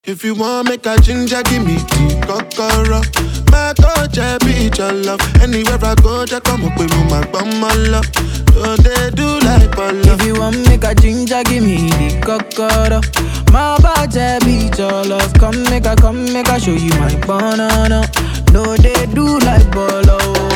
If you want make a ginger, give me tea, kokoro. My touch, I be your love. Anywhere I go, just come up with me, my bummer love. So they do like Polo. If you want make a ginger, give me the kokoro. My body be your love. Come make a show you my banana. No, they do like Polo.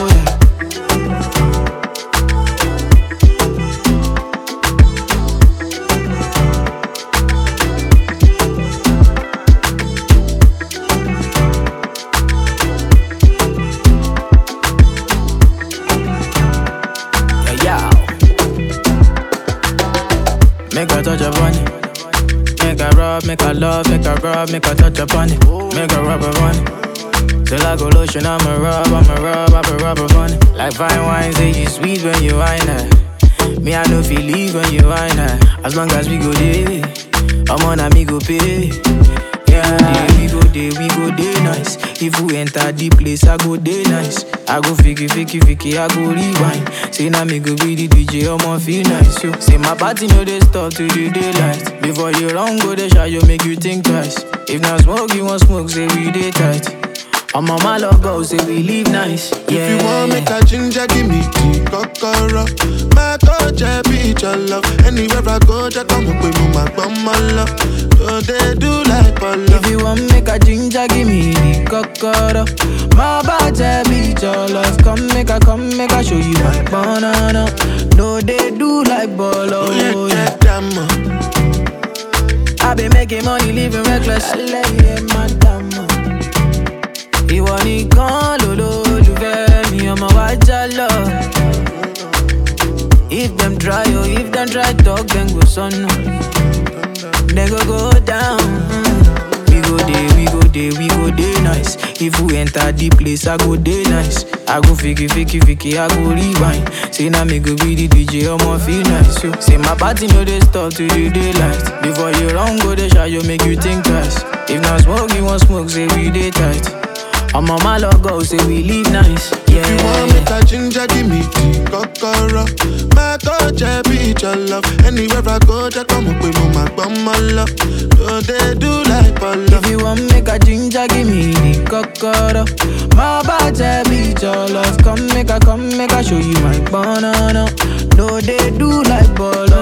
Make a touch upon it. Make a rub, make a love, make a rub, make a touch upon it. Make a rub upon it. Till I go lotion, I'ma rub upon it. Like fine wine, say you sweet when you wine it. Me, I know feel leave when you wine it. As long as we go there, I'm on a me go pay. Yeah, we go there nice. If we enter the place, I go there nice. I go fiki, I go rewind. Say now me go be the DJ, I'ma feel nice. Yo. Say my party no they stop to the daylight. Before you run, go the shot, you make you think twice. If not smoke, you want smoke, say we day tight. I'm on my logo, say we live nice. Yeah. If you want make a ginger, give me tea, kokoro. My touch, I be your love. Anywhere I go, just come up with me, my bummer love. So they do like Polo. If you want make a ginger, give me the kokoro. My body be your love. Come make a show you my banana. No, they do like Polo. Oh, yeah, damn. I been making money, living reckless. Madam. Ìwọ nìkan lolólùfẹ́ mi, ọmọ wa jálọ. If them try, if them try talk, then go sọnù. Then go down. We go day nice. If we enter the place, I go day nice. I go fiki, I go rewind. Say now me go be the DJ, I'ma feel nice. Yo. Say my party no they stop to the daylight. Before you run, go the shot, you make you think twice. If not smoke, you want smoke, say we day tight. I'm on my logo, say we live nice. Yeah. If you want make a ginger, give me tea, kokoro. My touch, I be your love. Anywhere I go, just come up with me, my bummer love. So they do like Polo. If you want make a ginger, give me the kokoro. My body be your love. Come make a show you my banana. No, they do like Polo.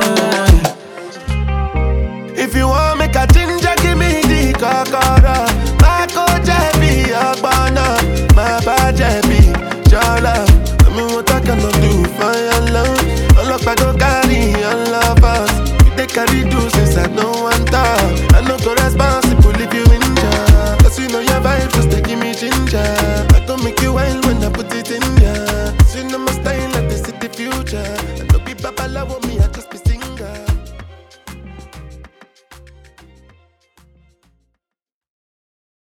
If you want make a ginger, give me the kokoro. My coach, I be your banana. My body be your love. I mean, what I cannot do for your love. All of I go carry your love us. If they carry do since I know one time. I know go responsible if you injure. Cause you know your vibe, just they give me ginger. I go make you wild when I put it in ya. Cause you know my style, like this is the future.